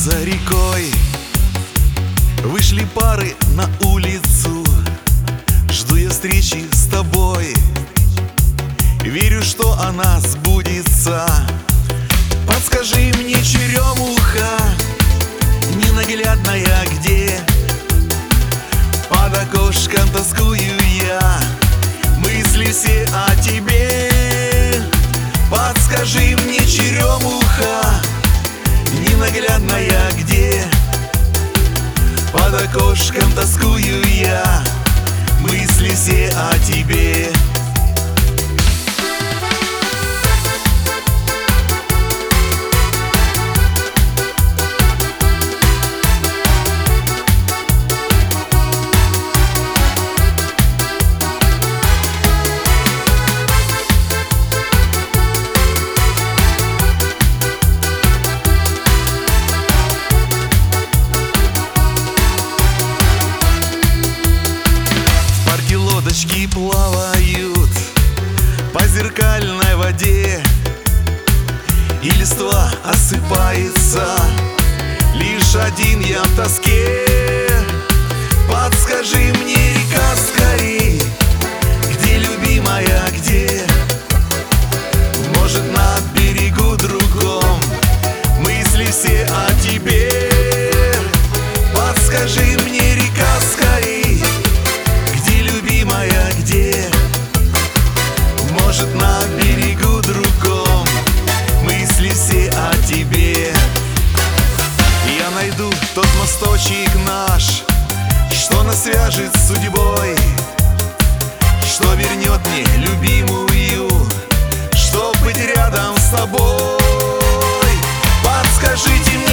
За рекой вышли пары на улицу. Жду я встречи с тобой, верю, что она сбудется. Подскажи мне, черемуха ненаглядная, где? Под окошком тоскую я, мысли все о тебе. Подскажи мне, черемуха ненаглядная, где? Под окошком тоскую я, мысли все о тебе. Лодочки плавают по зеркальной воде, и листва осыпается, лишь один я в тоске. Подскажи мне, река, скорей, где, любимая, где? Может, на берегу другом мысли все о тебе. Подскажи мне, река, скорей, где? Может, на берегу другом мысли все о тебе. Я найду тот мосточек наш, что нас свяжет с судьбой, что вернет мне любимую, чтоб быть рядом с тобой. Подскажите мне,